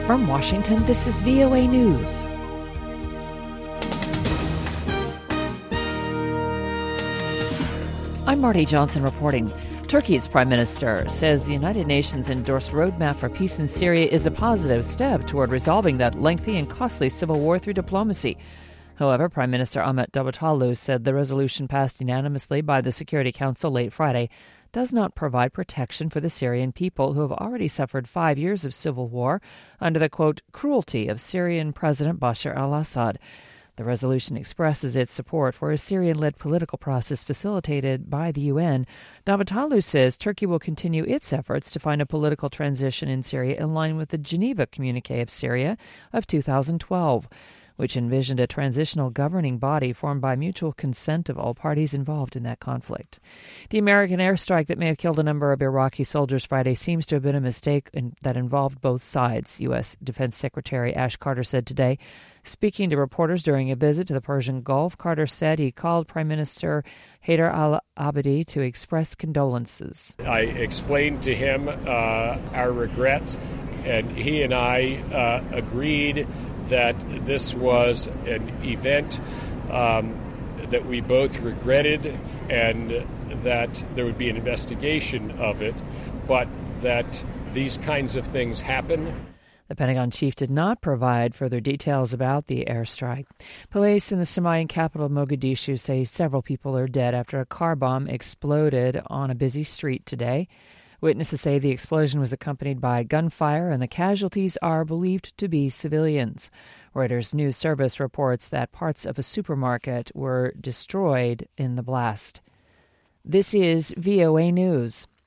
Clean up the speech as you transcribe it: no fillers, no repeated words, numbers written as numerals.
From Washington, this is VOA News. I'm Marty Johnson reporting. Turkey's prime minister says the United Nations endorsed roadmap for peace in Syria is a positive step toward resolving that lengthy and costly civil war through diplomacy. However, Prime Minister Ahmet Davutoglu said the resolution passed unanimously by the Security Council late Friday does not provide protection for the Syrian people who have already suffered 5 years of civil war under the, quote, cruelty of Syrian President Bashar al-Assad. The resolution expresses its support for a Syrian-led political process facilitated by the UN. Davutoglu says Turkey will continue its efforts to find a political transition in Syria in line with the Geneva Communique of Syria of 2012, which envisioned a transitional governing body formed by mutual consent of all parties involved in that conflict. The American airstrike that may have killed a number of Iraqi soldiers Friday seems to have been a mistake that involved both sides, U.S. Defense Secretary Ash Carter said today. Speaking to reporters during a visit to the Persian Gulf, Carter said he called Prime Minister Haider al-Abadi to express condolences. I explained to him our regrets, and he and I agreed that this was an event that we both regretted and that there would be an investigation of it, but that these kinds of things happen. The Pentagon chief did not provide further details about the airstrike. Police in the Somalian capital Mogadishu say several people are dead after a car bomb exploded on a busy street today. Witnesses say the explosion was accompanied by gunfire and the casualties are believed to be civilians. Reuters News Service reports that parts of a supermarket were destroyed in the blast. This is VOA News.